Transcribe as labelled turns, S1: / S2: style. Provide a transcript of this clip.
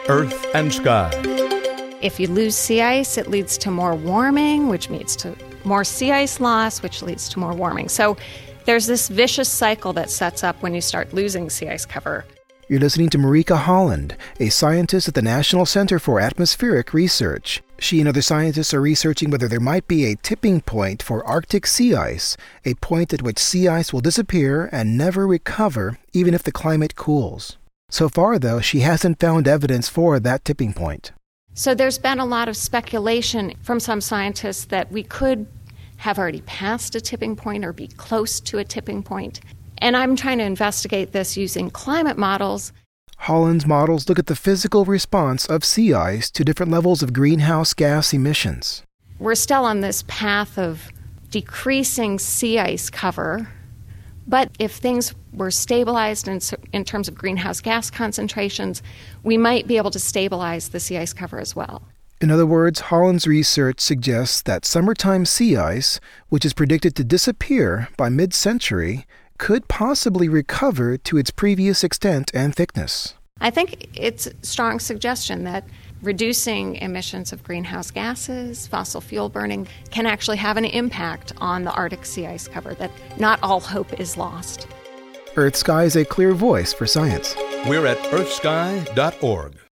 S1: Earth and Sky.
S2: If you lose sea ice, it leads to more warming, which leads to more sea ice loss, which leads to more warming. So there's this vicious cycle that sets up when you start losing sea ice cover.
S3: You're listening to Marika Holland, a scientist at the National Center for Atmospheric Research. She and other scientists are researching whether there might be a tipping point for Arctic sea ice, a point at which sea ice will disappear and never recover even if the climate cools. So far, though, she hasn't found evidence for that tipping point.
S2: So there's been a lot of speculation from some scientists that we could have already passed a tipping point or be close to a tipping point. And I'm trying to investigate this using climate models.
S3: Holland's models look at the physical response of sea ice to different levels of greenhouse gas emissions.
S2: We're still on this path of decreasing sea ice cover, but if things were stabilized in terms of greenhouse gas concentrations, we might be able to stabilize the sea ice cover as well.
S3: In other words, Holland's research suggests that summertime sea ice, which is predicted to disappear by mid-century, could possibly recover to its previous extent and thickness.
S2: I think it's a strong suggestion that reducing emissions of greenhouse gases, fossil fuel burning, can actually have an impact on the Arctic sea ice cover, that not all hope is lost.
S3: Earth Sky is a clear voice for science.
S1: We're at earthsky.org.